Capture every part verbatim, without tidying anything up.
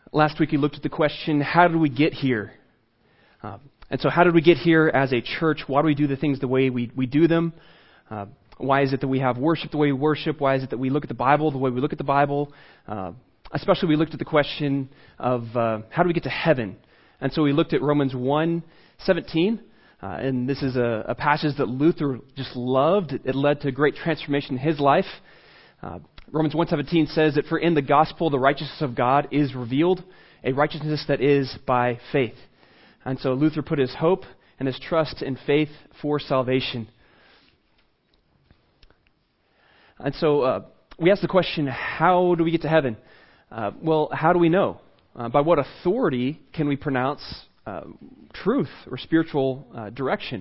Last week we looked at the question, how did we get here? Uh, and so how did we get here as a church? Why do we do the things the way we, we do them? Uh, why is it that we have worship the way we worship? Why is it that we look at the Bible the way we look at the Bible? Uh, especially we looked at the question of uh, how do we get to heaven? And so we looked at Romans one seventeen. Uh, and this is a, a passage that Luther just loved. It, it led to great transformation in his life. Uh, Romans one seventeen says that for in the gospel the righteousness of God is revealed, a righteousness that is by faith. And so Luther put his hope and his trust in faith for salvation. And so uh, we ask the question, how do we get to heaven? Uh, well, how do we know? Uh, by what authority can we pronounce uh, truth or spiritual uh, direction?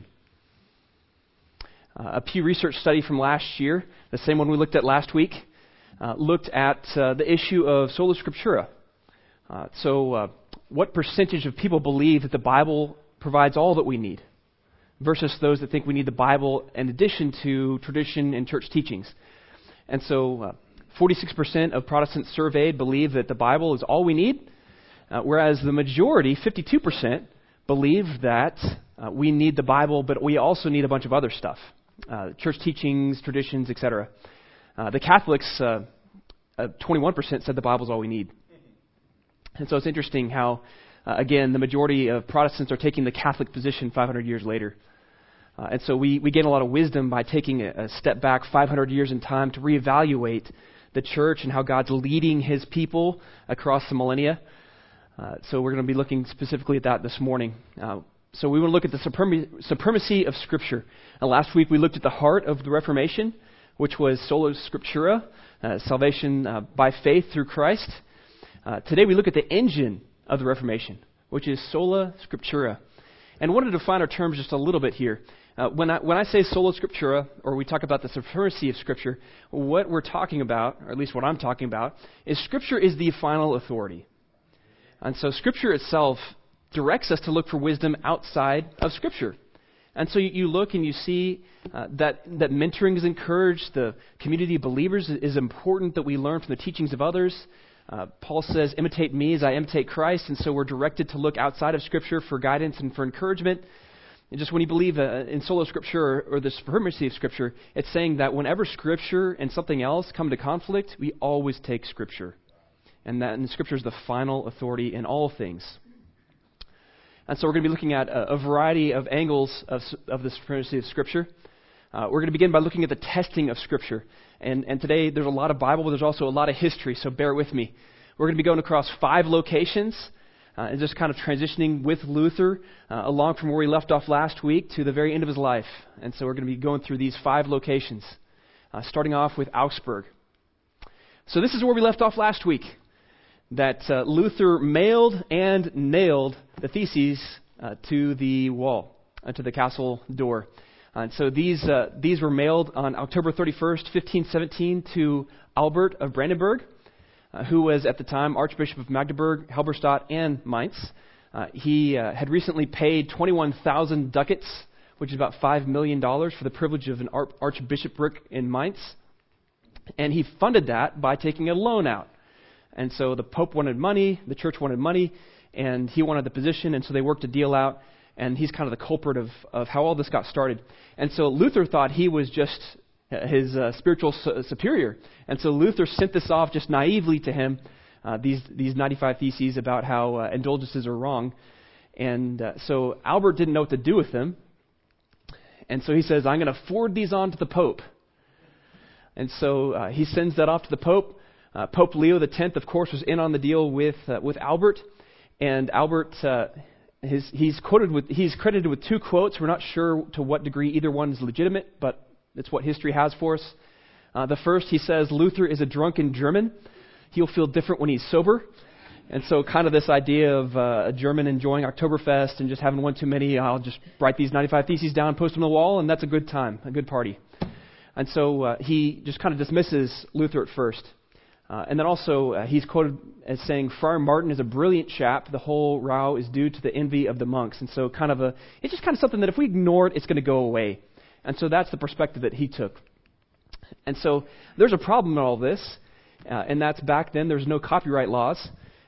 Uh, a Pew Research study from last year, the same one we looked at last week, uh, looked at uh, the issue of sola scriptura. Uh, so uh, what percentage of people believe that the Bible provides all that we need versus those that think we need the Bible in addition to tradition and church teachings? And so uh, forty-six percent of Protestants surveyed believe that the Bible is all we need, uh, whereas the majority, fifty-two percent, believe that uh, we need the Bible, but we also need a bunch of other stuff. Uh, church teachings, traditions, et cetera. Uh, the Catholics, uh, uh, twenty-one percent said the Bible's all we need. And so it's interesting how, uh, again, the majority of Protestants are taking the Catholic position five hundred years later. Uh, and so we, we gain a lot of wisdom by taking a, a step back five hundred years in time to reevaluate the church and how God's leading His people across the millennia. Uh, so we're going to be looking specifically at that this morning. Uh, So we want to look at the suprem- supremacy of Scripture. Uh, last week we looked at the heart of the Reformation, which was sola scriptura, uh, salvation uh, by faith through Christ. Uh, today we look at the engine of the Reformation, which is sola scriptura. And I wanted to define our terms just a little bit here. Uh, when I when I say sola scriptura, or we talk about the supremacy of Scripture, what we're talking about, or at least what I'm talking about, is Scripture is the final authority. And so Scripture itself directs us to look for wisdom outside of Scripture. And so you, you look and you see uh, that, that mentoring is encouraged, the community of believers is, is important, that we learn from the teachings of others. Uh, Paul says, imitate me as I imitate Christ, and so we're directed to look outside of Scripture for guidance and for encouragement. And just when you believe uh, in sola scriptura, or, or the supremacy of Scripture, it's saying that whenever Scripture and something else come to conflict, we always take Scripture. And that and Scripture is the final authority in all things. And so we're going to be looking at a, a variety of angles of, of the supremacy of Scripture. Uh, we're going to begin by looking at the testing of Scripture. And, and today there's a lot of Bible, but there's also a lot of history, so bear with me. We're going to be going across five locations uh, and just kind of transitioning with Luther uh, along from where we left off last week to the very end of his life. And so we're going to be going through these five locations, uh, starting off with Augsburg. So this is where we left off last week, that uh, Luther mailed and nailed the theses uh, to the wall, uh, to the castle door. Uh, and so these uh, these were mailed on October thirty-first, fifteen seventeen, to Albert of Brandenburg, uh, who was at the time Archbishop of Magdeburg, Halberstadt, and Mainz. Uh, he uh, had recently paid twenty-one thousand ducats, which is about five million dollars, for the privilege of an ar- archbishopric in Mainz. And he funded that by taking a loan out. And so the Pope wanted money, the church wanted money, and he wanted the position, and so they worked a deal out, and he's kind of the culprit of, of how all this got started. And so Luther thought he was just his uh, spiritual su- superior, and so Luther sent this off just naively to him, uh, these these ninety-five theses about how uh, indulgences are wrong. And uh, so Albert didn't know what to do with them, and so he says, I'm going to forward these on to the Pope. And so uh, he sends that off to the Pope. Uh, Pope Leo the tenth, of course, was in on the deal with uh, with Albert, and Albert uh, his, he's quoted with he's credited with two quotes. We're not sure to what degree either one is legitimate, but it's what history has for us. Uh, the first, he says, Luther is a drunken German. He'll feel different when he's sober. And so kind of this idea of uh, a German enjoying Oktoberfest and just having one too many, I'll just write these ninety-five theses down, post them on the wall, and that's a good time, a good party. And so uh, he just kind of dismisses Luther at first. Uh, and then also, uh, he's quoted as saying, Friar Martin is a brilliant chap. The whole row is due to the envy of the monks. And so kind of a, it's just kind of something that if we ignore it, it's going to go away. And so that's the perspective that he took. And so there's a problem in all this, uh, and that's back then there's no copyright laws.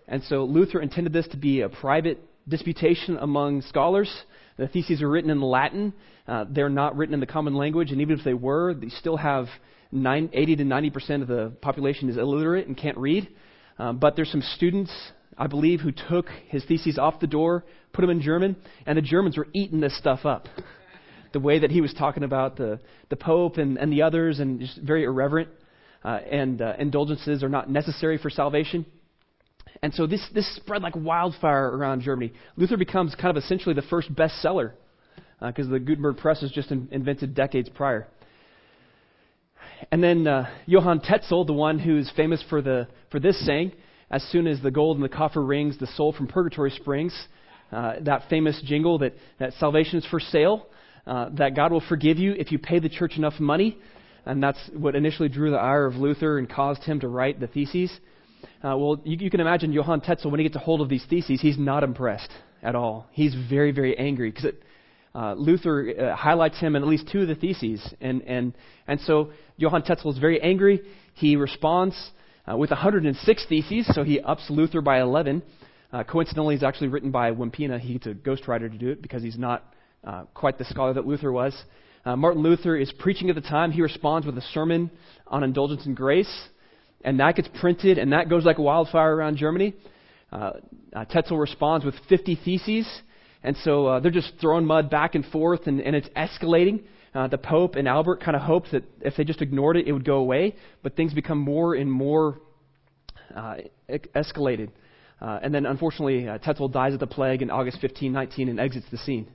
And so Luther intended this to be a private disputation among scholars. The theses are written in Latin. Uh, they're not written in the common language, and even if they were, they still have nine, eighty to ninety percent of the population is illiterate and can't read. Um, but there's some students, I believe, who took his theses off the door, put them in German, and the Germans were eating this stuff up. The way that he was talking about the, the Pope and, and the others, and just very irreverent, uh, and uh, indulgences are not necessary for salvation. And so this, this spread like wildfire around Germany. Luther becomes kind of essentially the first bestseller because uh, the Gutenberg press was just in, invented decades prior. And then uh, Johann Tetzel, the one who's famous for the for this saying, as soon as the gold in the coffer rings, the soul from purgatory springs, uh, that famous jingle that, that salvation is for sale, uh, that God will forgive you if you pay the church enough money. And that's what initially drew the ire of Luther and caused him to write the theses. Uh, well, you, you can imagine Johann Tetzel, when he gets a hold of these theses, he's not impressed at all. He's very, very angry because uh, Luther uh, highlights him in at least two of the theses. And and, and so Johann Tetzel is very angry. He responds uh, with one hundred six theses, so he ups Luther by eleven. Uh, coincidentally, it's actually written by Wimpina. He gets a ghostwriter to do it because he's not uh, quite the scholar that Luther was. Uh, Martin Luther is preaching at the time. He responds with a sermon on indulgence and grace. And that gets printed, and that goes like wildfire around Germany. Uh, uh, Tetzel responds with fifty theses, and so uh, they're just throwing mud back and forth, and, and it's escalating. Uh, the Pope and Albert kind of hoped that if they just ignored it, it would go away, but things become more and more uh, e- escalated. Uh, and then, unfortunately, uh, Tetzel dies of the plague in August fifteen nineteen and exits the scene.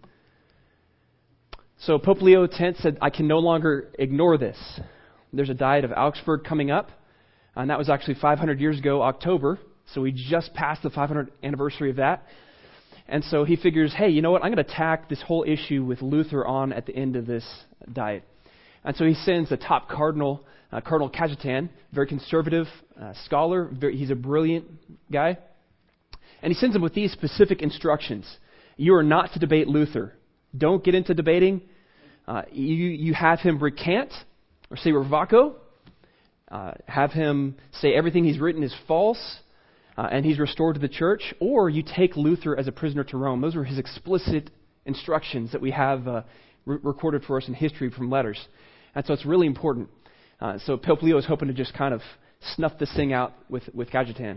So Pope Leo X said, I can no longer ignore this. There's a Diet of Augsburg coming up. And that was actually five hundred years ago, October. So we just passed the five hundredth anniversary of that. And so he figures, hey, you know what? I'm going to tack this whole issue with Luther on at the end of this diet. And so he sends the top cardinal, uh, Cardinal Cajetan, very conservative uh, scholar. Very, he's a brilliant guy. And he sends him with these specific instructions. You are not to debate Luther. Don't get into debating. Uh, you, you have him recant or say revoco. Uh, have him say everything he's written is false, uh, and he's restored to the church, or you take Luther as a prisoner to Rome. Those were his explicit instructions that we have uh, re- recorded for us in history from letters. And so it's really important. Uh, so Pope Leo is hoping to just kind of snuff this thing out with, with Cajetan.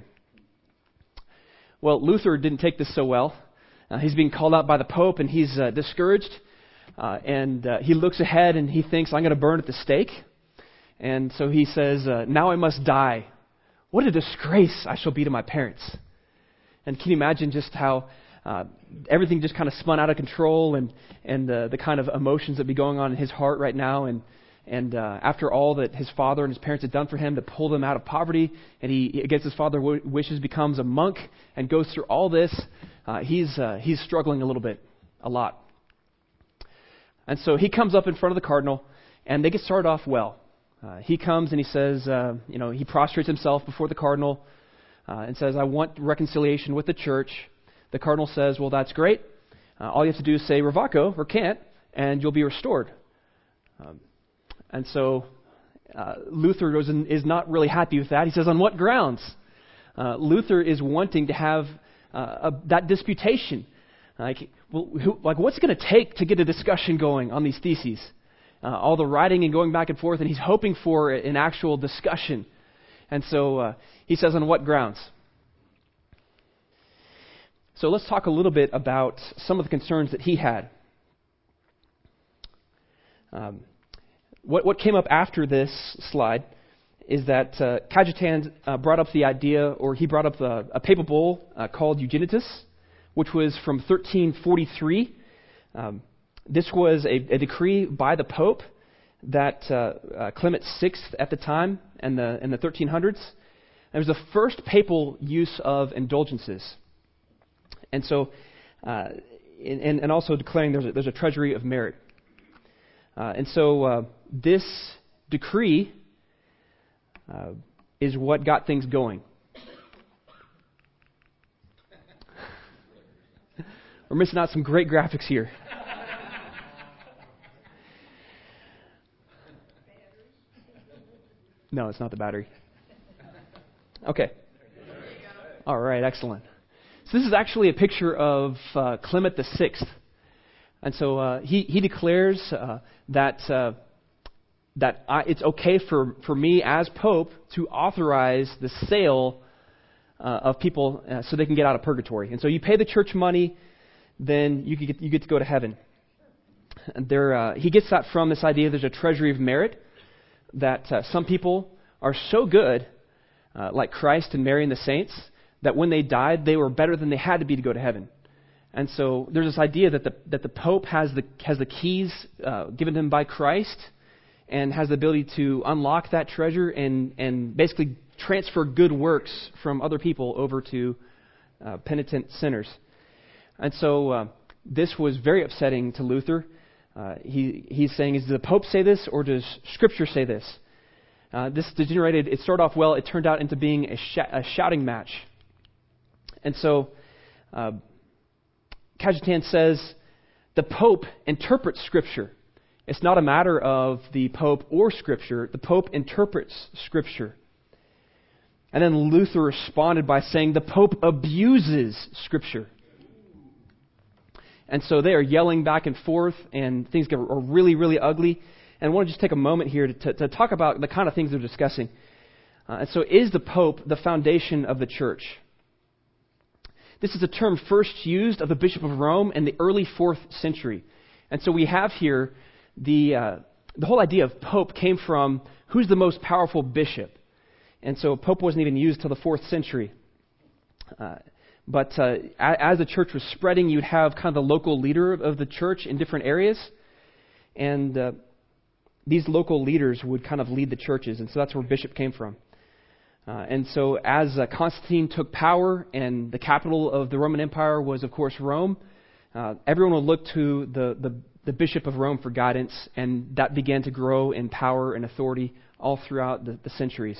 Well, Luther didn't take this so well. Uh, he's being called out by the Pope, and he's uh, discouraged. Uh, and uh, he looks ahead, and he thinks, I'm going to burn at the stake. And so he says, uh, now I must die. What a disgrace I shall be to my parents. And can you imagine just how uh, everything just kind of spun out of control and, and uh, the kind of emotions that be going on in his heart right now. And, and uh, after all that his father and his parents had done for him to pull them out of poverty, and he, against his father's wishes, becomes a monk and goes through all this, uh, he's, uh, he's struggling a little bit, a lot. And so he comes up in front of the cardinal, and they get started off well. Uh, he comes and he says, uh, you know, he prostrates himself before the cardinal uh, and says, I want reconciliation with the church. The cardinal says, well, that's great. Uh, all you have to do is say revoco, recant, and you'll be restored. Um, and so uh, Luther goes and is not really happy with that. He says, on what grounds? Uh, Luther is wanting to have uh, a, that disputation. Like, well, who, like, what's it going to take to get a discussion going on these theses? Uh, all the writing and going back and forth, and he's hoping for an actual discussion. And so uh, he says, on what grounds? So let's talk a little bit about some of the concerns that he had. Um, what, what came up after this slide is that uh, Cajetan uh, brought up the idea, or he brought up the, a papal bull uh, called Eugenitus, which was from thirteen forty-three. Um, This was a, a decree by the Pope that uh, uh, Clement the sixth at the time in the in the thirteen hundreds. It was the first papal use of indulgences, and so uh, and, and also declaring there's a, there's a treasury of merit. Uh, and so uh, this decree uh, is what got things going. We're missing out some great graphics here. No, it's not the battery. Okay. All right, excellent. So this is actually a picture of uh, Clement the Sixth. And so uh, he, he declares uh, that uh, that I, it's okay for, for me as Pope to authorize the sale uh, of people uh, so they can get out of purgatory. And so you pay the church money, then you get, you get to go to heaven. And there, uh, he gets that from this idea there's a treasury of merit, that uh, some people are so good, uh, like Christ and Mary and the saints, that when they died, they were better than they had to be to go to heaven. And so there's this idea that the that the Pope has the has the keys uh, given to him by Christ, and has the ability to unlock that treasure and and basically transfer good works from other people over to uh, penitent sinners. And so uh, this was very upsetting to Luther. Uh, he he's saying, does the Pope say this, or does Scripture say this? Uh, this degenerated. It started off well. It turned out into being a, sh- a shouting match. And so uh, Cajetan says the Pope interprets Scripture. It's not a matter of the Pope or Scripture. The Pope interprets Scripture. And then Luther responded by saying the Pope abuses Scripture. And so they are yelling back and forth, and things get, are really, really ugly. And I want to just take a moment here to, to, to talk about the kind of things they're discussing. Uh, and so is the Pope the foundation of the Church? This is a term first used of the Bishop of Rome in the early fourth century. And so we have here the uh, the whole idea of Pope came from who's the most powerful bishop. And so Pope wasn't even used till the fourth century. Uh, but uh, as the church was spreading, you'd have kind of the local leader of the church in different areas. And uh, these local leaders would kind of lead the churches. And so that's where bishop came from. Uh, and so as uh, Constantine took power and the capital of the Roman Empire was, of course, Rome, uh, everyone would look to the, the, the Bishop of Rome for guidance, and that began to grow in power and authority all throughout the, the centuries.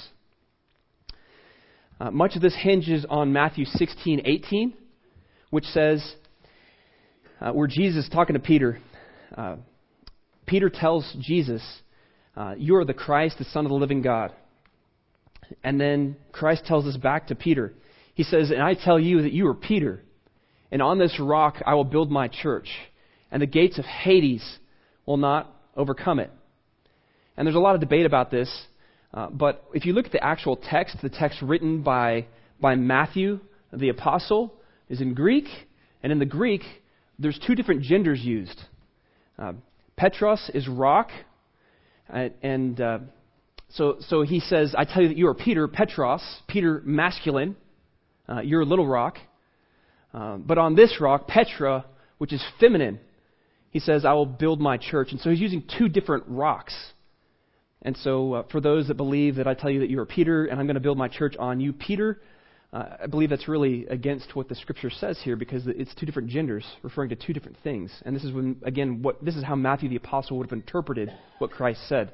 Uh, much of this hinges on Matthew sixteen eighteen, which says, uh, where Jesus is talking to Peter, uh, Peter tells Jesus, uh, you are the Christ, the Son of the living God. And then Christ tells us back to Peter. He says, and I tell you that you are Peter, and on this rock I will build my church, and the gates of Hades will not overcome it. And there's a lot of debate about this, uh, but if you look at the actual text, the text written by, by Matthew, the apostle, is in Greek, and in the Greek, there's two different genders used. Uh, Petros is rock, and... and uh, So, so he says, I tell you that you are Peter, Petros, Peter masculine, uh, you're a little rock. Uh, but on this rock, Petra, which is feminine, he says, I will build my church. And so he's using two different rocks. And so uh, for those that believe that I tell you that you are Peter and I'm going to build my church on you, Peter, uh, I believe that's really against what the Scripture says here, because it's two different genders referring to two different things. And this is when, again, what this is how Matthew the Apostle would have interpreted what Christ said.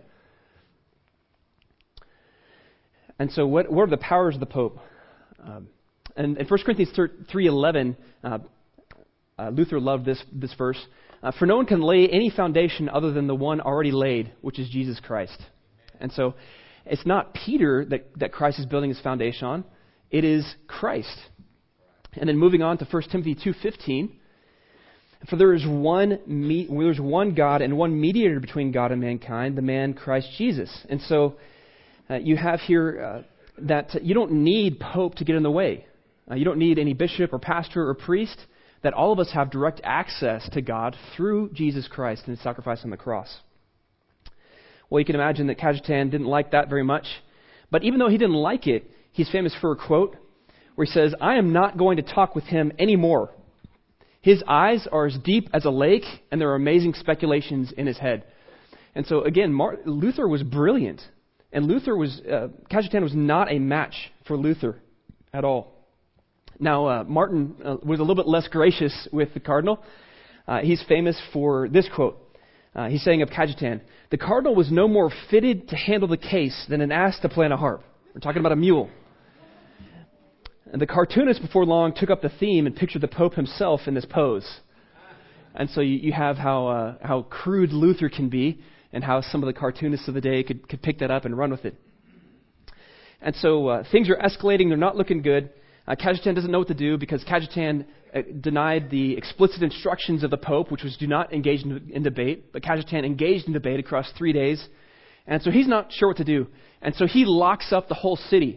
And so what, what are the powers of the Pope? Um, and in First Corinthians three eleven, uh, uh, Luther loved this, this verse. Uh, For no one can lay any foundation other than the one already laid, which is Jesus Christ. And so it's not Peter that, that Christ is building his foundation on. It is Christ. And then moving on to First Timothy two fifteen. For there is one me- there is one God and one mediator between God and mankind, the man Christ Jesus. And so Uh, you have here uh, that you don't need Pope to get in the way. Uh, you don't need any bishop or pastor or priest. That all of us have direct access to God through Jesus Christ and His sacrifice on the cross. Well, you can imagine that Cajetan didn't like that very much. But even though he didn't like it, he's famous for a quote where he says, I am not going to talk with him anymore. His eyes are as deep as a lake, and there are amazing speculations in his head. And so, again, Martin, Luther was brilliant. And Luther was, uh, Cajetan was not a match for Luther at all. Now, uh, Martin uh, was a little bit less gracious with the cardinal. Uh, he's famous for this quote. Uh, he's saying of Cajetan, the cardinal was no more fitted to handle the case than an ass to play on a harp. We're talking about a mule. And the cartoonist before long took up the theme and pictured the Pope himself in this pose. And so you, you have how uh, how crude Luther can be, and how some of the cartoonists of the day could, could pick that up and run with it. And so uh, things are escalating. They're not looking good. Uh, Cajetan doesn't know what to do because Cajetan uh, denied the explicit instructions of the Pope, which was do not engage in, in debate. But Cajetan engaged in debate across three days. And so he's not sure what to do. And so he locks up the whole city.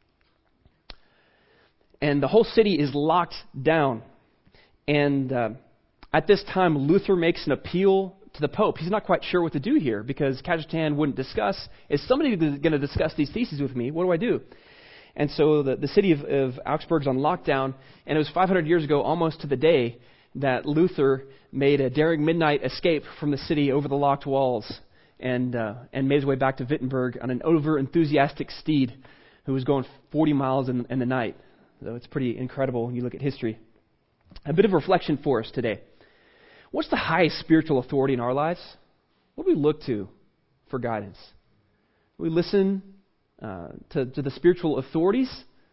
And the whole city is locked down. And uh, at this time, Luther makes an appeal to the Pope. He's not quite sure what to do here because Cajetan wouldn't discuss. Is somebody going to discuss these theses with me? What do I do? And so the, the city of, of Augsburg's on lockdown, and it was five hundred years ago, almost to the day, that Luther made a daring midnight escape from the city over the locked walls and uh, and made his way back to Wittenberg on an over-enthusiastic steed who was going forty miles in, in the night. So it's pretty incredible when you look at history. A bit of reflection for us today. What's the highest spiritual authority in our lives? What do we look to for guidance? We listen uh, to, to the spiritual authorities,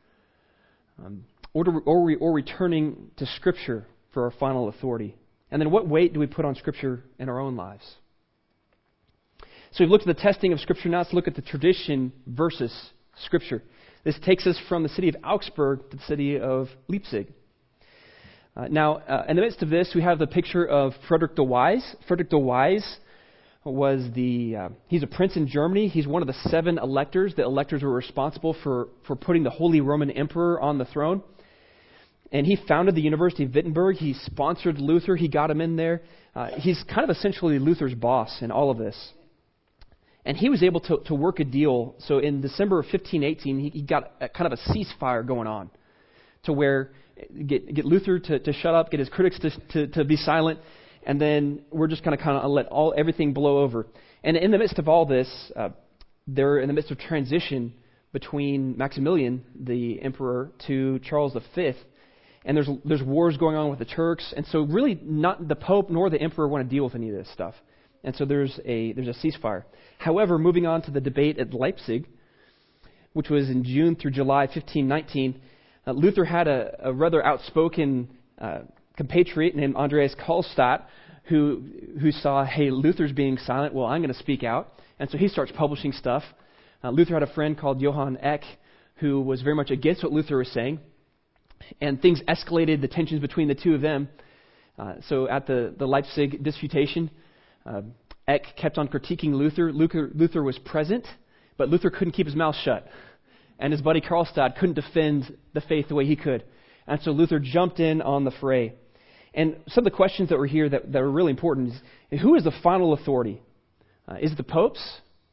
um, or, to, or, re, or returning to Scripture for our final authority. And then what weight do we put on Scripture in our own lives? So we've looked at the testing of Scripture. Now let's look at the tradition versus Scripture. This takes us from the city of Augsburg to the city of Leipzig. Uh, now, uh, in the midst of this, we have the picture of Frederick the Wise. Frederick the Wise was the, uh, he's a prince in Germany. He's one of the seven electors. The electors were responsible for, for putting the Holy Roman Emperor on the throne. And he founded the University of Wittenberg. He sponsored Luther. He got him in there. Uh, he's kind of essentially Luther's boss in all of this. And he was able to, to work a deal. So in December of fifteen eighteen, he, he got a, kind of a ceasefire going on to where get, get Luther to, to shut up, get his critics to, to, to be silent, and then we're just going to kind of let all everything blow over. And in the midst of all this, uh, they're in the midst of transition between Maximilian, the emperor, to Charles the Fifth. And there's there's wars going on with the Turks, and so really not the Pope nor the emperor want to deal with any of this stuff. And so there's a there's a ceasefire. However, moving on to the debate at Leipzig, which was in June through July fifteen nineteen, uh, Luther had a, a rather outspoken uh, compatriot named Andreas Karlstadt, who who saw, hey, Luther's being silent. Well, I'm going to speak out, and so he starts publishing stuff. Uh, Luther had a friend called Johann Eck, who was very much against what Luther was saying, and things escalated the tensions between the two of them. Uh, so at the the Leipzig disputation, Uh, Eck kept on critiquing Luther. Luther. Luther was present, but Luther couldn't keep his mouth shut. And his buddy Karlstadt couldn't defend the faith the way he could. And so Luther jumped in on the fray. And some of the questions that were here that, that are really important is, who is the final authority? Uh, is it the popes?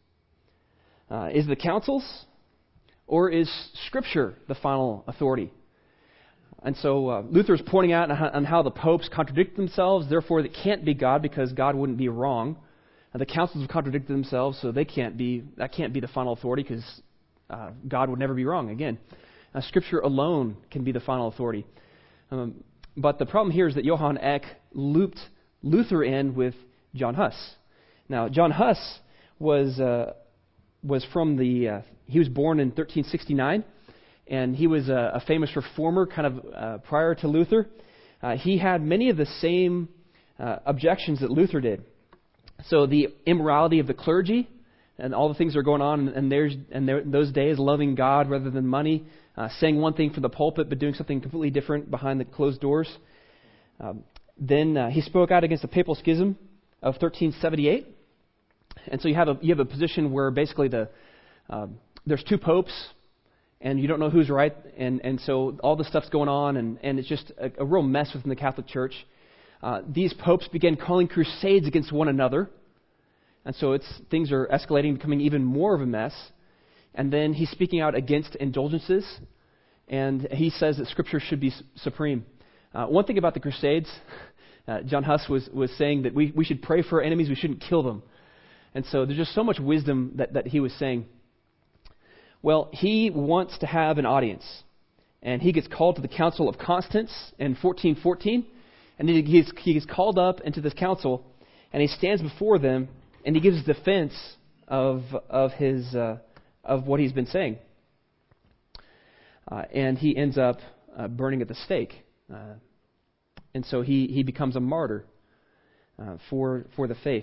Uh, is it the councils? Or is Scripture the final authority? And so uh, Luther is pointing out on how, on how the popes contradict themselves, therefore it can't be God because God wouldn't be wrong. And the councils have contradicted themselves, so they can't be that can't be the final authority because uh, God would never be wrong. Again, uh, Scripture alone can be the final authority. Um, but the problem here is that Johann Eck looped Luther in with John Huss. Now, John Huss was uh, was from the uh, he was born in thirteen sixty-nine. And he was a, a famous reformer kind of uh, prior to Luther. Uh, he had many of the same uh, objections that Luther did. So the immorality of the clergy and all the things that are going on in, there's, in, their, in those days, loving God rather than money, uh, saying one thing from the pulpit but doing something completely different behind the closed doors. Um, then uh, he spoke out against the papal schism of thirteen seventy-eight. And so you have a, you have a position where basically the uh, there's two popes, and you don't know who's right, and, and so all this stuff's going on, and, and it's just a, a real mess within the Catholic Church. Uh, these popes began calling crusades against one another, and so it's things are escalating, becoming even more of a mess. And then he's speaking out against indulgences, and he says that Scripture should be supreme. Uh, one thing about the crusades, uh, John Huss was, was saying that we, we should pray for our enemies, we shouldn't kill them. And so there's just so much wisdom that, that he was saying. Well, he wants to have an audience, and he gets called to the Council of Constance in fourteen fourteen, and he gets, he gets called up into this council, and he stands before them, and he gives defense of of his uh, of what he's been saying, uh, and he ends up uh, burning at the stake, uh, and so he he becomes a martyr uh, for for the faith.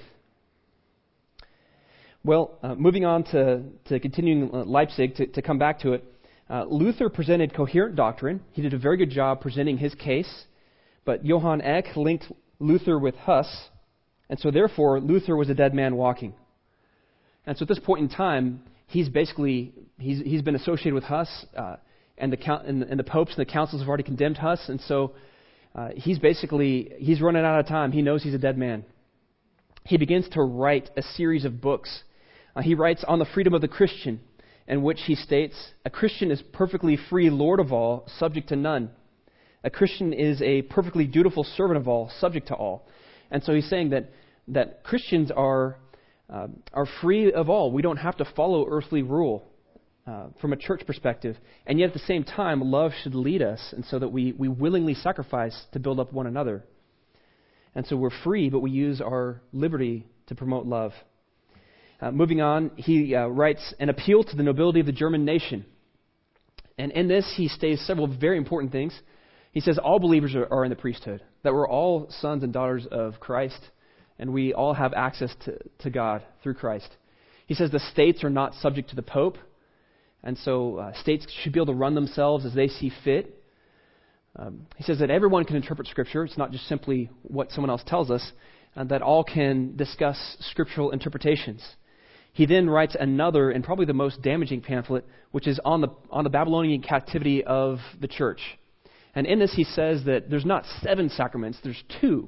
Well, uh, moving on to, to continuing Leipzig, to, to come back to it, Uh, Luther presented coherent doctrine. He did a very good job presenting his case, but Johann Eck linked Luther with Huss, and so therefore Luther was a dead man walking. And so at this point in time, he's basically, he's, he's been associated with Huss, uh, and, the, and, and the popes and the councils have already condemned Huss, and so uh, he's basically, he's running out of time. He knows he's a dead man. He begins to write a series of books. Uh, he writes On the Freedom of the Christian, in which he states, a Christian is perfectly free Lord of all, subject to none. A Christian is a perfectly dutiful servant of all, subject to all. And so he's saying that, that Christians are, uh, are free of all. We don't have to follow earthly rule uh, from a church perspective. And yet at the same time, love should lead us, and so that we, we willingly sacrifice to build up one another. And so we're free, but we use our liberty to promote love. Uh, moving on, he uh, writes an appeal to the nobility of the German nation. And in this, he states several very important things. He says all believers are, are in the priesthood, that we're all sons and daughters of Christ, and we all have access to, to God through Christ. He says the states are not subject to the Pope, and so uh, states should be able to run themselves as they see fit. Um, he says that everyone can interpret Scripture. It's not just simply what someone else tells us, and that all can discuss scriptural interpretations. He then writes another, and probably the most damaging pamphlet, which is on the on the Babylonian captivity of the church. And in this he says that there's not seven sacraments, there's two.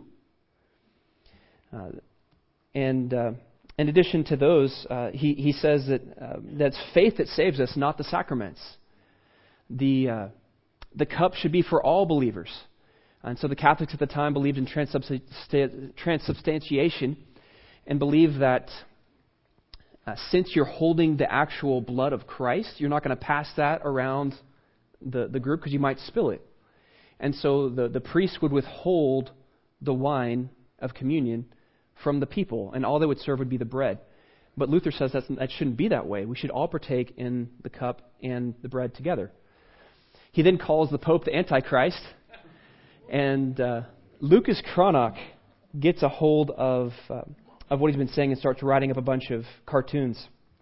Uh, and uh, in addition to those, uh, he, he says that uh, that's faith that saves us, not the sacraments. The, uh, the cup should be for all believers. And so the Catholics at the time believed in transubstan- transubstantiation and believed that Uh, since you're holding the actual blood of Christ, you're not going to pass that around the, the group because you might spill it. And so the, the priest would withhold the wine of communion from the people, and all they would serve would be the bread. But Luther says that's, that shouldn't be that way. We should all partake in the cup and the bread together. He then calls the Pope the Antichrist, and uh, Lucas Cranach gets a hold of... Uh, of what he's been saying and starts writing up a bunch of cartoons.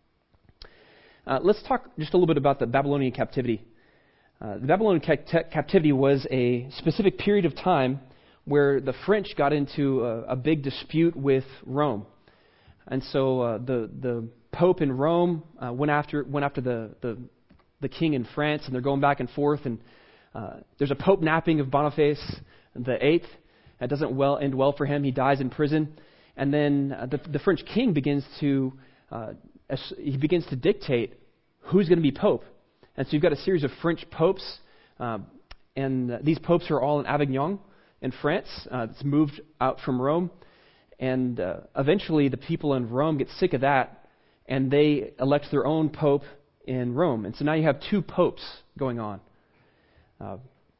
Uh, let's talk just a little bit about the Babylonian captivity. Uh, the Babylonian ca- captivity was a specific period of time where the French got into a, a big dispute with Rome. And so uh, the the Pope in Rome uh, went after went after the, the the king in France, and they're going back and forth. And uh, there's a Pope napping of Boniface the Eighth. It doesn't well end well for him. He dies in prison. And then uh, the, the French king begins to uh, he begins to dictate who's going to be pope. And so you've got a series of French popes, uh, and uh, these popes are all in Avignon in France. Uh, it's moved out from Rome, and uh, eventually the people in Rome get sick of that, and they elect their own pope in Rome. And so now you have two popes going on. Uh,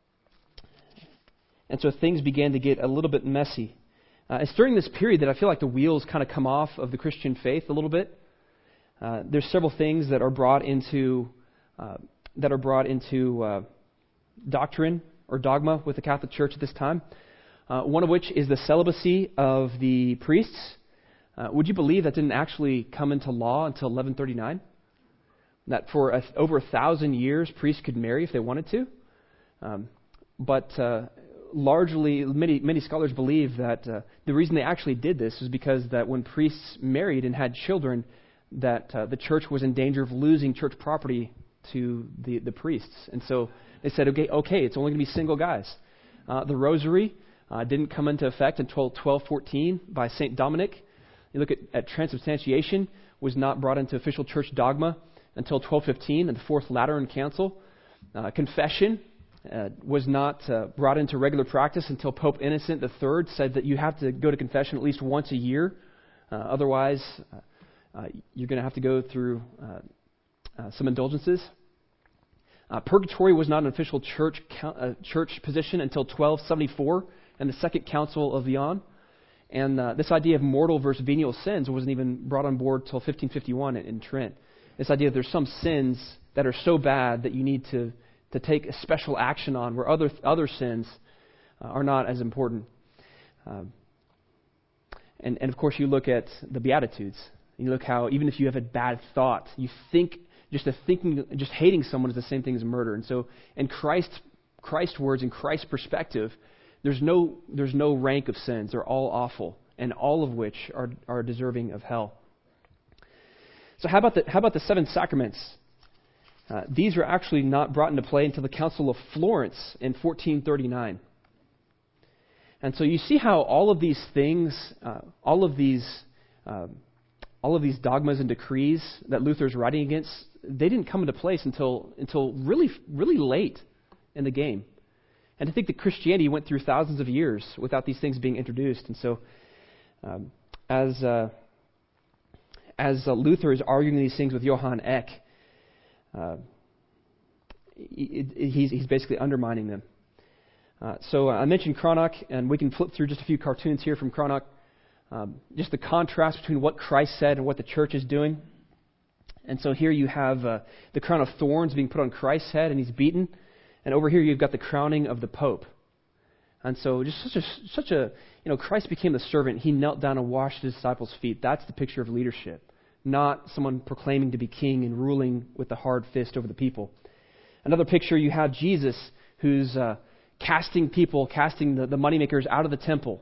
and so things began to get a little bit messy. Uh, it's during this period that I feel like the wheels kind of come off of the Christian faith a little bit. Uh, there's several things that are brought into uh, that are brought into uh, doctrine or dogma with the Catholic Church at this time. Uh, one of which is the celibacy of the priests. Uh, would you believe that didn't actually come into law until eleven thirty-nine? That for a, over a thousand years, priests could marry if they wanted to. Um, but uh, largely, many many scholars believe that uh, the reason they actually did this is because that when priests married and had children, that uh, the church was in danger of losing church property to the, the priests. And so they said, okay, okay, it's only going to be single guys. Uh, the rosary uh, didn't come into effect until twelve fourteen by Saint Dominic. You look at, at transubstantiation, was not brought into official church dogma until twelve fifteen in the Fourth Lateran Council. Uh, confession Uh, was not uh, brought into regular practice until Pope Innocent the Third said that you have to go to confession at least once a year. Uh, otherwise, uh, uh, you're going to have to go through uh, uh, some indulgences. Uh, purgatory was not an official church uh, church position until twelve seventy-four and the Second Council of Vienne. And uh, this idea of mortal versus venial sins wasn't even brought on board until fifteen fifty-one in, in Trent. This idea that there's some sins that are so bad that you need to to take a special action on, where other other sins uh, are not as important. Um, and, and of course, you look at the Beatitudes. You look how even if you have a bad thought, you think just a thinking, just hating someone is the same thing as murder. And so, in Christ's Christ's words, in Christ's perspective, there's no there's no rank of sins. They're all awful, and all of which are are deserving of hell. So how about the how about the seven sacraments? Uh, these are actually not brought into play until the Council of Florence in fourteen thirty-nine. And so you see how all of these things, uh, all of these, uh, all of these dogmas and decrees that Luther's writing against, they didn't come into place until until really really late in the game. And to think that Christianity went through thousands of years without these things being introduced. And so, um, as uh, as uh, Luther is arguing these things with Johann Eck, uh, he, he's, he's basically undermining them. Uh, so uh, I mentioned Cranach, and we can flip through just a few cartoons here from Cranach. Um, just the contrast between what Christ said and what the church is doing. And so here you have uh, the crown of thorns being put on Christ's head, and he's beaten. And over here you've got the crowning of the Pope. And so just such a, such a, you know, Christ became the servant. He knelt down and washed his disciples' feet. That's the picture of leadership, not someone proclaiming to be king and ruling with the hard fist over the people. Another picture, you have Jesus, who's uh, casting people, casting the, the moneymakers out of the temple.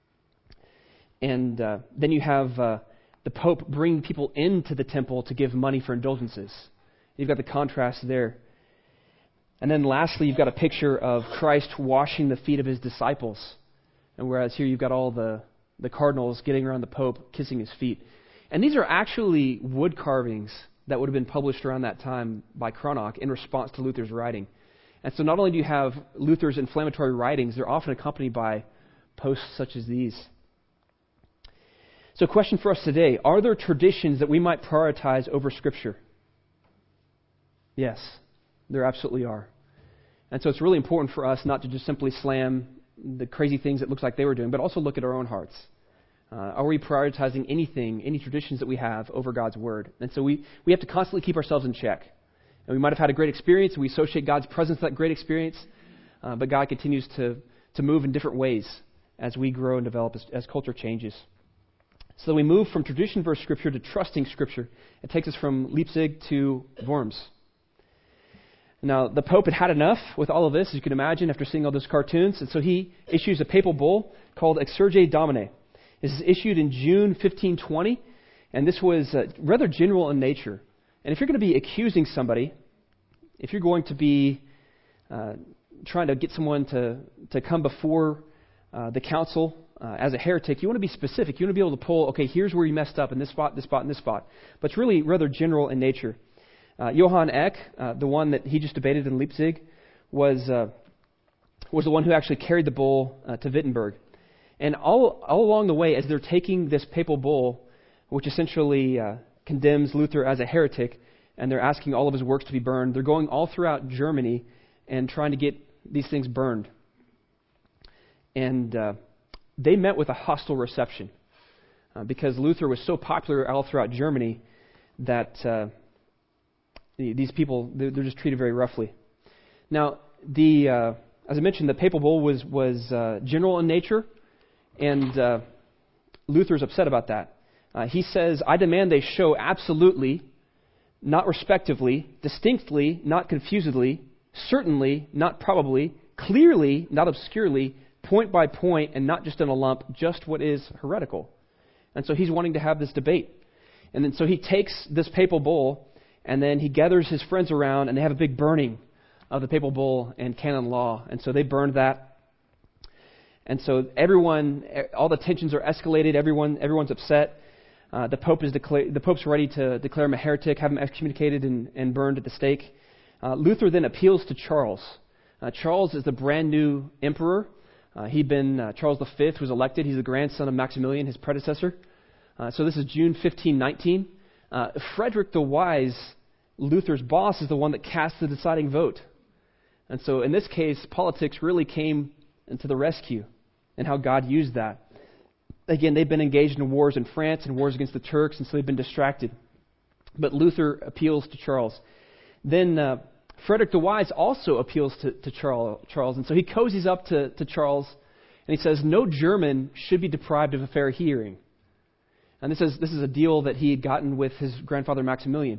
And uh, then you have uh, the Pope bringing people into the temple to give money for indulgences. You've got the contrast there. And then lastly, you've got a picture of Christ washing the feet of his disciples. And whereas here you've got all the, the cardinals getting around the Pope, kissing his feet. And these are actually wood carvings that would have been published around that time by Cranach in response to Luther's writing. And so not only do you have Luther's inflammatory writings, they're often accompanied by posts such as these. So question for us today, are there traditions that we might prioritize over Scripture? Yes, there absolutely are. And so it's really important for us not to just simply slam the crazy things that looks like they were doing, but also look at our own hearts. Uh, are we prioritizing anything, any traditions that we have over God's Word? And so we, we have to constantly keep ourselves in check. And we might have had a great experience, and we associate God's presence with that great experience, uh, but God continues to, to move in different ways as we grow and develop, as, as culture changes. So we move from tradition versus Scripture to trusting Scripture. It takes us from Leipzig to Worms. Now, the Pope had had enough with all of this, as you can imagine, after seeing all those cartoons, and so he issues a papal bull called Exsurge Domine. This is issued in June fifteen twenty, and this was uh, rather general in nature. And if you're going to be accusing somebody, if you're going to be uh, trying to get someone to, to come before uh, the council uh, as a heretic, you want to be specific. You want to be able to pull, okay, here's where you messed up in this spot, this spot, and this spot. But it's really rather general in nature. Uh, Johann Eck, uh, the one that he just debated in Leipzig, was uh, was the one who actually carried the bull uh, to Wittenberg. And all all along the way, as they're taking this papal bull, which essentially uh, condemns Luther as a heretic, and they're asking all of his works to be burned, they're going all throughout Germany and trying to get these things burned. And uh, they met with a hostile reception uh, because Luther was so popular all throughout Germany that uh, these people, they're just treated very roughly. Now, the uh, as I mentioned, the papal bull was, was uh, general in nature, and uh, Luther's upset about that. Uh, he says, I demand they show absolutely, not respectively, distinctly, not confusedly, certainly, not probably, clearly, not obscurely, point by point, and not just in a lump, just what is heretical. And so he's wanting to have this debate. And then so he takes this papal bull, and then he gathers his friends around, and they have a big burning of the papal bull and canon law. And so they burned that. And so everyone, all the tensions are escalated. Everyone, everyone's upset. Uh, the Pope is decla- the Pope's ready to declare him a heretic, have him excommunicated and, and burned at the stake. Uh, Luther then appeals to Charles. Uh, Charles is the brand new emperor. Uh, he'd been uh, Charles the Fifth was elected. He's the grandson of Maximilian, his predecessor. Uh, so this is June fifteen nineteen. Uh, Frederick the Wise, Luther's boss, is the one that cast the deciding vote. And so in this case, politics really came into the rescue and how God used that. Again, they've been engaged in wars in France and wars against the Turks, and so they've been distracted. But Luther appeals to Charles. Then uh, Frederick the Wise also appeals to, to Charles. And so he cozies up to, to Charles, and he says, no German should be deprived of a fair hearing. And this is this is a deal that he had gotten with his grandfather Maximilian.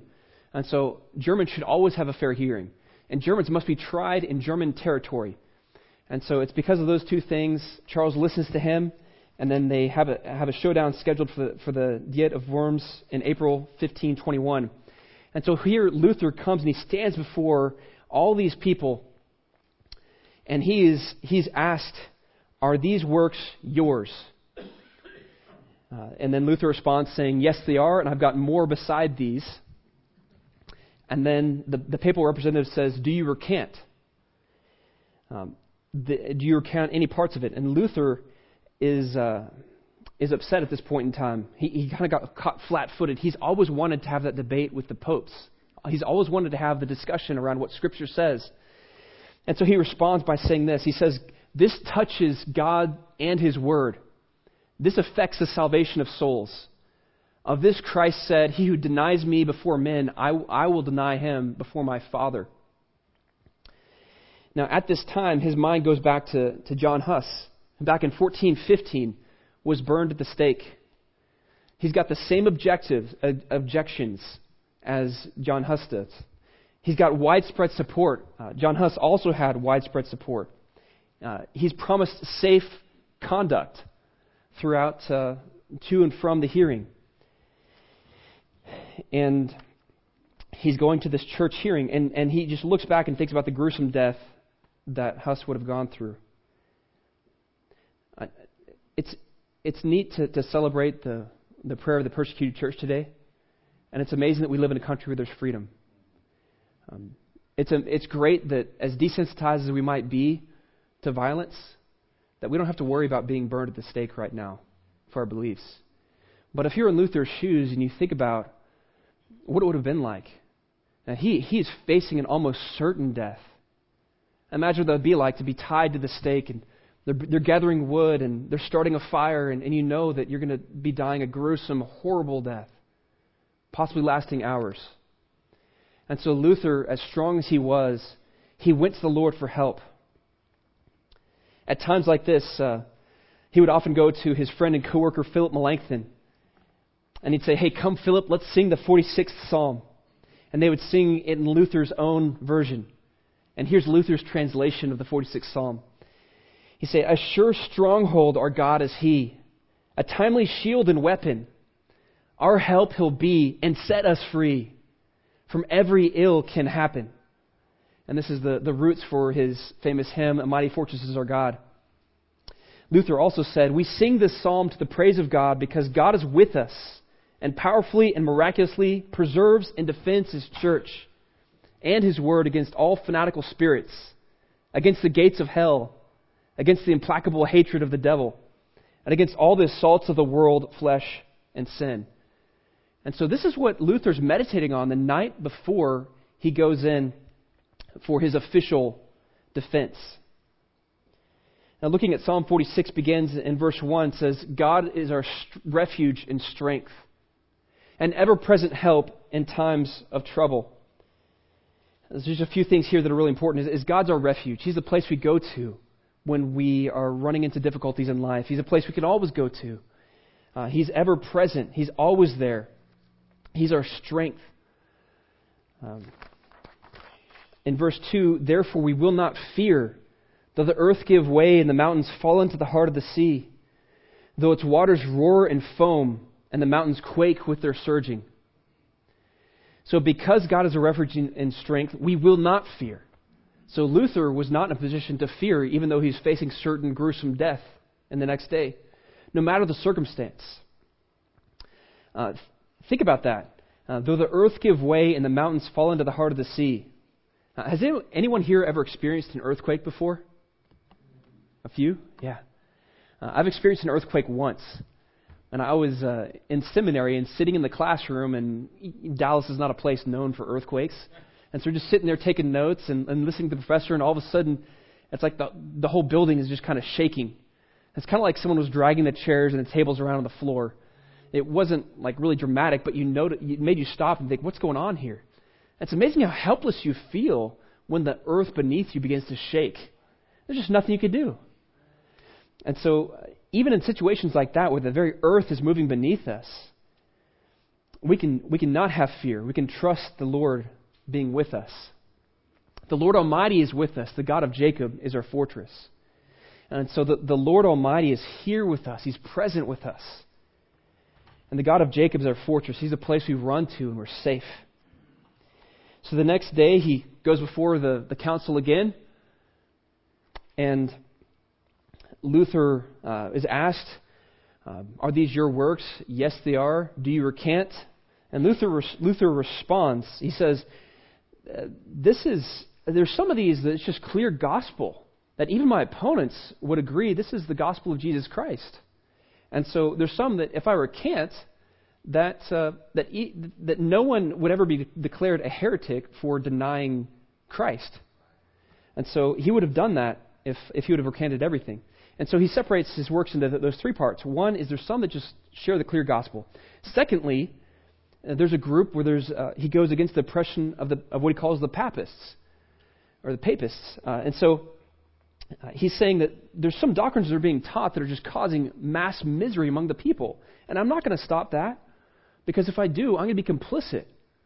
And so Germans should always have a fair hearing. And Germans must be tried in German territory. And so it's because of those two things, Charles listens to him, and then they have a have a showdown scheduled for the, for the Diet of Worms in April fifteen twenty-one. And so here Luther comes and he stands before all these people, and he is he's asked, "Are these works yours?" Uh, and then Luther responds saying, "Yes, they are, and I've got more beside these." And then the, the papal representative says, "Do you recant? Um, the, do you recant any parts of it?" And Luther is uh, is upset at this point in time. He, he kind of got caught flat-footed. He's always wanted to have that debate with the popes. He's always wanted to have the discussion around what Scripture says. And so he responds by saying this. He says, "This touches God and His Word. This affects the salvation of souls. Of this Christ said, 'He who denies me before men, I, I will deny him before my Father.'" Now, at this time, his mind goes back to, to John Huss. Back in fourteen fifteen, was burned at the stake. He's got the same objectives, uh, objections as John Huss does. He's got widespread support. Uh, John Huss also had widespread support. Uh, he's promised safe conduct throughout uh, to and from the hearing. And he's going to this church hearing, and, and he just looks back and thinks about the gruesome death that Huss would have gone through. Uh, it's it's neat to, to celebrate the, the prayer of the persecuted church today, and it's amazing that we live in a country where there's freedom. Um, it's a, it's great that as desensitized as we might be to violence, that we don't have to worry about being burned at the stake right now for our beliefs. But if you're in Luther's shoes and you think about what it would have been like, now he he is facing an almost certain death. Imagine what that would be like to be tied to the stake, and they're, they're gathering wood and they're starting a fire, and, and you know that you're going to be dying a gruesome, horrible death, possibly lasting hours. And so Luther, as strong as he was, he went to the Lord for help. At times like this, uh, he would often go to his friend and coworker Philip Melanchthon, and he'd say, "Hey, come Philip, let's sing the forty-sixth Psalm." And they would sing it in Luther's own version. And here's Luther's translation of the forty-sixth Psalm. He'd say, "A sure stronghold our God is He, a timely shield and weapon. Our help He'll be and set us free. From every ill can happen." And this is the, the roots for his famous hymn, "A Mighty Fortress is Our God." Luther also said, "We sing this psalm to the praise of God because God is with us and powerfully and miraculously preserves and defends His church and His word against all fanatical spirits, against the gates of hell, against the implacable hatred of the devil, and against all the assaults of the world, flesh, and sin." And so this is what Luther's meditating on the night before he goes in for his official defense. Now, looking at Psalm forty-six begins in verse one, says, "God is our st- refuge and strength, an ever-present help in times of trouble." There's just a few things here that are really important. Is, is God's our refuge. He's the place we go to when we are running into difficulties in life. He's a place we can always go to. Uh, he's ever-present. He's always there. He's our strength. Um, in verse two, "Therefore we will not fear, though the earth give way and the mountains fall into the heart of the sea, though its waters roar and foam and the mountains quake with their surging." So because God is a refuge and strength, we will not fear. So Luther was not in a position to fear, even though he's facing certain gruesome death in the next day, no matter the circumstance. Uh, think about that. Uh, though the earth give way and the mountains fall into the heart of the sea. Uh, has anyone, anyone here ever experienced an earthquake before? A few? Yeah. Uh, I've experienced an earthquake once. And I was uh, in seminary and sitting in the classroom, and Dallas is not a place known for earthquakes. And so we're just sitting there taking notes and, and listening to the professor, and all of a sudden, it's like the, the whole building is just kind of shaking. It's kind of like someone was dragging the chairs and the tables around on the floor. It wasn't like really dramatic, but you know, it made you stop and think, what's going on here? It's amazing how helpless you feel when the earth beneath you begins to shake. There's just nothing you can do. And so even in situations like that, where the very earth is moving beneath us, we can we can not have fear. We can trust the Lord being with us. The Lord Almighty is with us. The God of Jacob is our fortress. And so the, the Lord Almighty is here with us. He's present with us. And the God of Jacob is our fortress. He's a place we run to and we're safe. So the next day he goes before the, the council again. And Luther uh, is asked, uh, are these your works? Yes, they are. Do you recant? And Luther Luther responds. He says, this is, there's some of these that it's just clear gospel, that even my opponents would agree this is the gospel of Jesus Christ. And so there's some that if I recant, that uh, that e- that no one would ever be declared a heretic for denying Christ. And so he would have done that if, if he would have recanted everything. And so he separates his works into th- those three parts. One is there's some that just share the clear gospel. Secondly, uh, there's a group where there's uh, he goes against the oppression of the of what he calls the papists, or the papists. Uh, and so uh, he's saying that there's some doctrines that are being taught that are just causing mass misery among the people. And I'm not going to stop that, because if I do, I'm going to be complicit.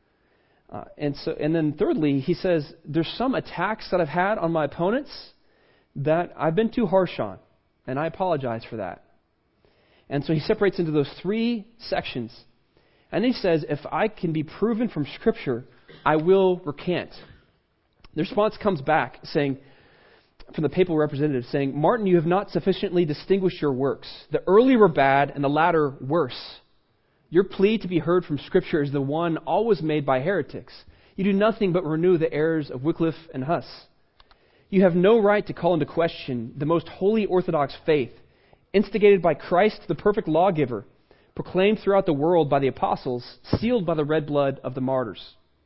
Uh, and so, and then thirdly, he says there's some attacks that I've had on my opponents that I've been too harsh on, and I apologize for that. And so he separates into those three sections. And he says, if I can be proven from Scripture, I will recant. The response comes back saying, from the papal representative, saying, Martin, you have not sufficiently distinguished your works. The early were bad, and the latter worse. Your plea to be heard from Scripture is the one always made by heretics. You do nothing but renew the errors of Wycliffe and Huss. You have no right to call into question the most holy Orthodox faith, instigated by Christ, the perfect lawgiver, proclaimed throughout the world by the apostles, sealed by the red blood of the martyrs,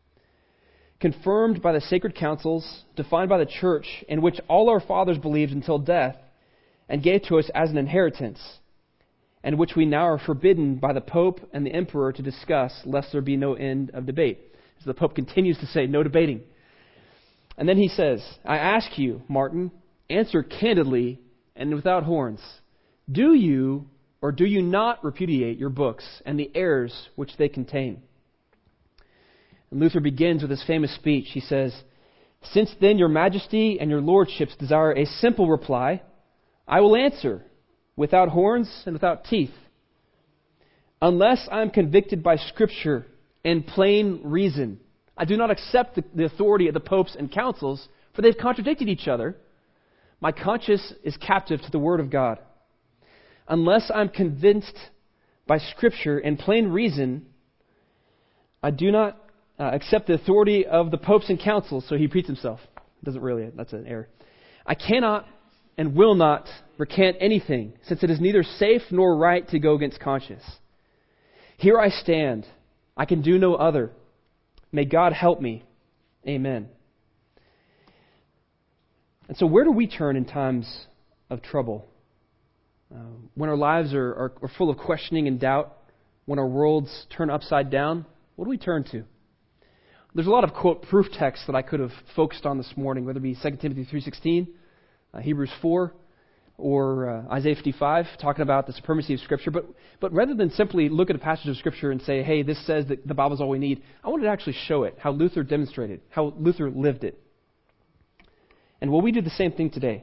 confirmed by the sacred councils, defined by the church, in which all our fathers believed until death, and gave to us as an inheritance, and which we now are forbidden by the Pope and the Emperor to discuss, lest there be no end of debate. So the Pope continues to say, no debating. And then he says, I ask you, Martin, answer candidly and without horns. Do you or do you not repudiate your books and the errors which they contain? And Luther begins with his famous speech. He says, since then your majesty and your lordships desire a simple reply, I will answer, without horns and without teeth. Unless I am convicted by Scripture and plain reason, I do not accept the, the authority of the popes and councils, for they've contradicted each other. My conscience is captive to the Word of God. Unless I'm convinced by Scripture and plain reason, I do not uh, accept the authority of the popes and councils. So he repeats himself. Doesn't really, that's an error. I cannot and will not recant anything, since it is neither safe nor right to go against conscience. Here I stand. I can do no other. May God help me. Amen. And so where do we turn in times of trouble? Uh, when our lives are, are, are full of questioning and doubt, when our worlds turn upside down, what do we turn to? There's a lot of, quote, proof texts that I could have focused on this morning, whether it be Second Timothy three sixteen, uh, Hebrews four, or uh, Isaiah fifty-five, talking about the supremacy of Scripture. But but rather than simply look at a passage of Scripture and say, hey, this says that the Bible's all we need, I wanted to actually show it, how Luther demonstrated, how Luther lived it. And will we do the same thing today?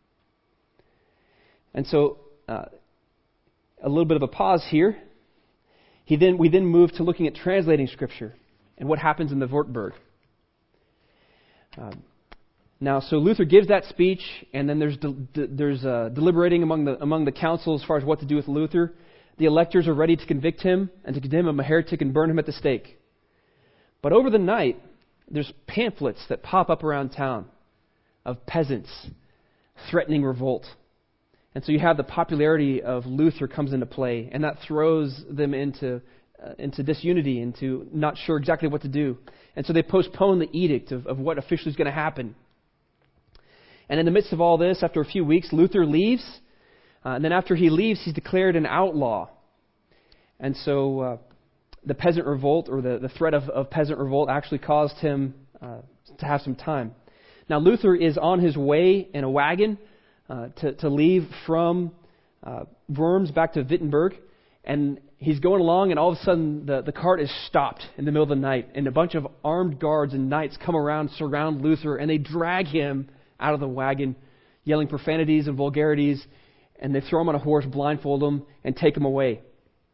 And so, uh, a little bit of a pause here. He then we then move to looking at translating Scripture and what happens in the Wartburg. Uh, Now, so Luther gives that speech, and then there's de- de- there's uh, deliberating among the among the council as far as what to do with Luther. The electors are ready to convict him and to condemn him a heretic and burn him at the stake. But over the night, there's pamphlets that pop up around town of peasants threatening revolt. And so you have the popularity of Luther comes into play, and that throws them into uh, into disunity, into not sure exactly what to do. And so they postpone the edict of, of what officially is going to happen. And in the midst of all this, after a few weeks, Luther leaves. Uh, and then after he leaves, he's declared an outlaw. And so uh, the peasant revolt, or the, the threat of, of peasant revolt, actually caused him uh, to have some time. Now, Luther is on his way in a wagon uh, to, to leave from uh, Worms back to Wittenberg. And he's going along, and all of a sudden the, the cart is stopped in the middle of the night, and a bunch of armed guards and knights come around, surround Luther, and they drag him out of the wagon, yelling profanities and vulgarities, and they throw him on a horse, blindfold him, and take him away.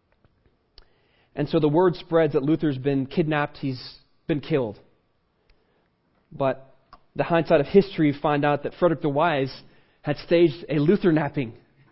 And so the word spreads that Luther's been kidnapped, he's been killed. But the hindsight of history find out that Frederick the Wise had staged a Luther napping.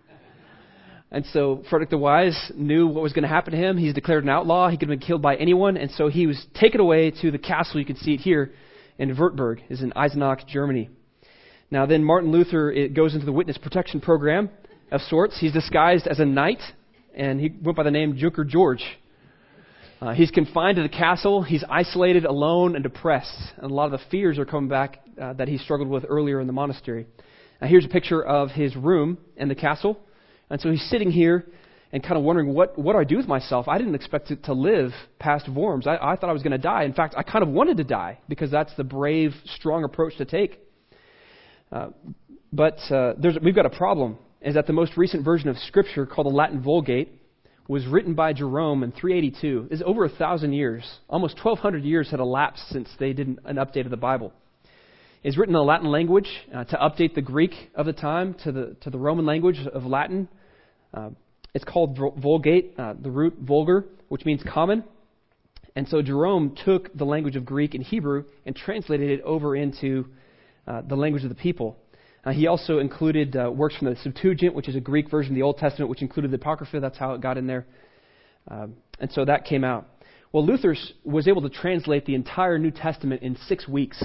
And so Frederick the Wise knew what was going to happen to him. He's declared an outlaw. He could have been killed by anyone. And so he was taken away to the castle. You can see it here in Württemberg, is in Eisenach, Germany. Now then Martin Luther it goes into the witness protection program of sorts. He's disguised as a knight, and he went by the name Junker George. Uh, he's confined to the castle. He's isolated, alone, and depressed. And a lot of the fears are coming back uh, that he struggled with earlier in the monastery. Now here's a picture of his room in the castle. And so he's sitting here and kind of wondering, what, what do I do with myself? I didn't expect to, to live past Worms. I, I thought I was going to die. In fact, I kind of wanted to die because that's the brave, strong approach to take. Uh, but uh, there's, we've got a problem, is that the most recent version of Scripture, called the Latin Vulgate, was written by Jerome in three eighty-two. It's over a thousand years. Almost twelve hundred years had elapsed since they did an update of the Bible. It's written in the Latin language uh, to update the Greek of the time to the to the Roman language of Latin. Uh, it's called Vulgate, uh, the root vulgar, which means common. And so Jerome took the language of Greek and Hebrew and translated it over into uh, the language of the people. Uh, he also included uh, works from the Septuagint, which is a Greek version of the Old Testament, which included the Apocrypha. That's how it got in there. Um, and so that came out. Well, Luther was able to translate the entire New Testament in six weeks.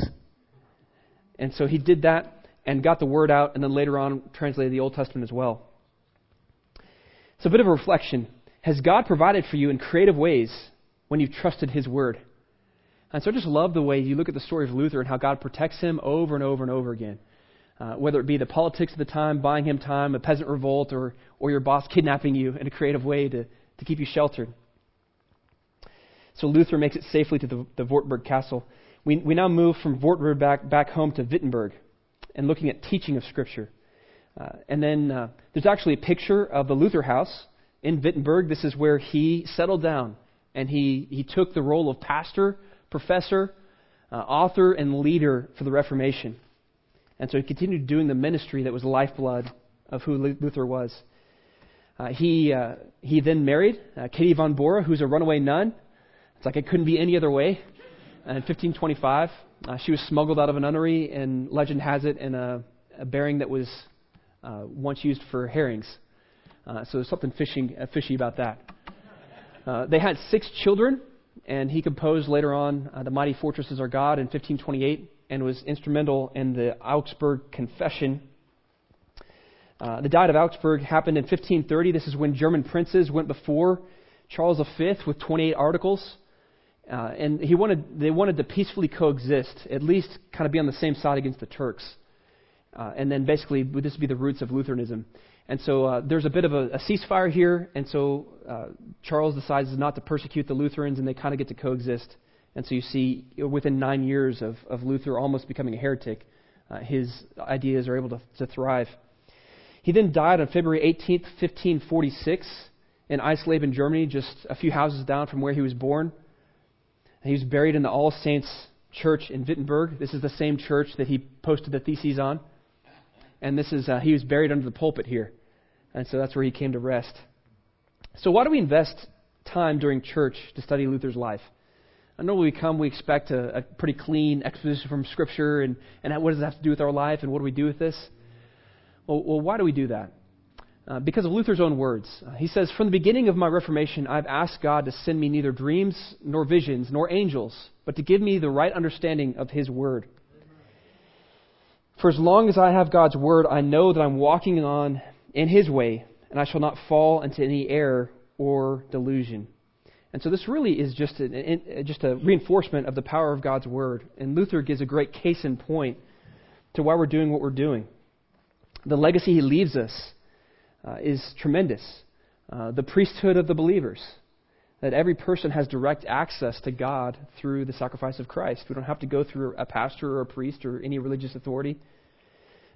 And so he did that and got the word out, and then later on translated the Old Testament as well. It's a bit of a reflection. Has God provided for you in creative ways when you've trusted His Word? And so I just love the way you look at the story of Luther and how God protects him over and over and over again. Uh, whether it be the politics of the time, buying him time, a peasant revolt, or or your boss kidnapping you in a creative way to, to keep you sheltered. So Luther makes it safely to the, the Württemberg castle. We we now move from Württemberg back, back home to Wittenberg and looking at teaching of Scripture. Uh, and then uh, there's actually a picture of the Luther house in Wittenberg. This is where he settled down, and he, he took the role of pastor, professor, uh, author, and leader for the Reformation. And so he continued doing the ministry that was the lifeblood of who Luther was. Uh, he uh, he then married uh, Katie von Bora, who's a runaway nun. It's like it couldn't be any other way. And in fifteen twenty-five, uh, she was smuggled out of a nunnery, and legend has it, in a, a bearing that was uh, once used for herrings. Uh, so there's something fishing, uh, fishy about that. Uh, they had six children, and he composed later on uh, The Mighty Fortress Is Our God in fifteen twenty-eight, and was instrumental in the Augsburg Confession. Uh, the Diet of Augsburg happened in fifteen thirty. This is when German princes went before Charles the Fifth with twenty-eight articles. Uh, and he wanted, they wanted to peacefully coexist, at least kind of be on the same side against the Turks. Uh, and then basically, would this be the roots of Lutheranism? And so uh, there's a bit of a, a ceasefire here, and so uh, Charles decides not to persecute the Lutherans, and they kind of get to coexist. And so you see, within nine years of, of Luther almost becoming a heretic, uh, his ideas are able to, to thrive. He then died on February eighteenth, fifteen forty-six, in Eisleben, Germany, just a few houses down from where he was born. He was buried in the All Saints Church in Wittenberg. This is the same church that he posted the theses on. And this is uh, he was buried under the pulpit here. And so that's where he came to rest. So why do we invest time during church to study Luther's life? I know when we come, we expect a, a pretty clean exposition from Scripture, and, and what does it have to do with our life, and what do we do with this? Well, well why do we do that? Uh, because of Luther's own words. Uh, he says, "From the beginning of my Reformation, I've asked God to send me neither dreams, nor visions, nor angels, but to give me the right understanding of His Word. For as long as I have God's Word, I know that I'm walking on in His way, and I shall not fall into any error or delusion." And so this really is just a, just a reinforcement of the power of God's Word. And Luther gives a great case in point to why we're doing what we're doing. The legacy he leaves us uh, is tremendous. Uh, the priesthood of the believers. That every person has direct access to God through the sacrifice of Christ. We don't have to go through a pastor or a priest or any religious authority.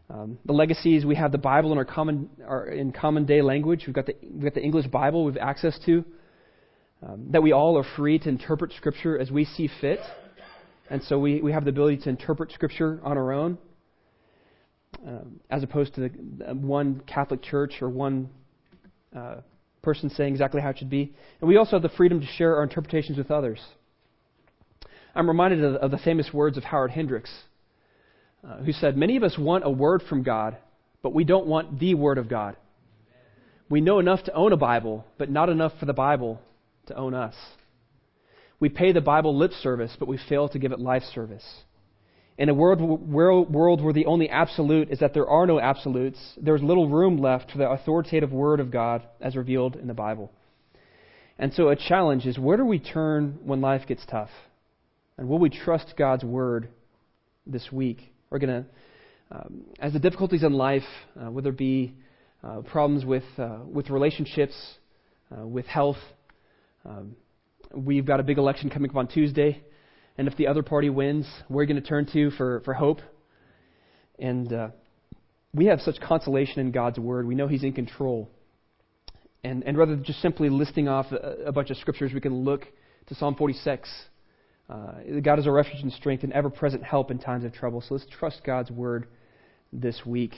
Um, the legacies, we have the Bible in our common our, in common day language. We've got the we've got the English Bible we've access to. Um, that we all are free to interpret Scripture as we see fit, and so we, we have the ability to interpret Scripture on our own, um, as opposed to the, one Catholic Church or one uh, person saying exactly how it should be. And we also have the freedom to share our interpretations with others. I'm reminded of, of the famous words of Howard Hendricks, uh, who said, "Many of us want a word from God, but we don't want the Word of God. We know enough to own a Bible, but not enough for the Bible to own us. We pay the Bible lip service, but we fail to give it life service. In a world, world where the only absolute is that there are no absolutes, there's little room left for the authoritative Word of God as revealed in the Bible." And so a challenge is, where do we turn when life gets tough? And will we trust God's Word this week? We're going to, um, as the difficulties in life, uh, whether it be uh, problems with uh, with relationships, uh, with health, um, we've got a big election coming up on Tuesday, and if the other party wins, we're going to turn to for, for hope. And uh, we have such consolation in God's Word. We know He's in control. And and rather than just simply listing off a, a bunch of scriptures, we can look to Psalm forty-six. Uh, God is our refuge and strength and ever-present help in times of trouble. So let's trust God's Word this week.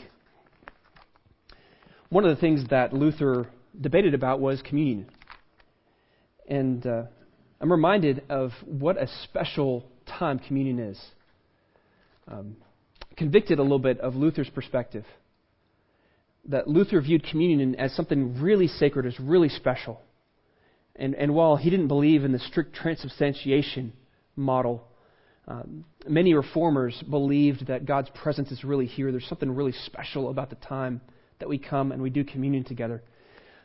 One of the things that Luther debated about was communion. And uh, I'm reminded of what a special time communion is. Um, convicted a little bit of Luther's perspective. That Luther viewed communion as something really sacred, as really special. And, and while he didn't believe in the strict transubstantiation model, um, many reformers believed that God's presence is really here. There's something really special about the time that we come and we do communion together.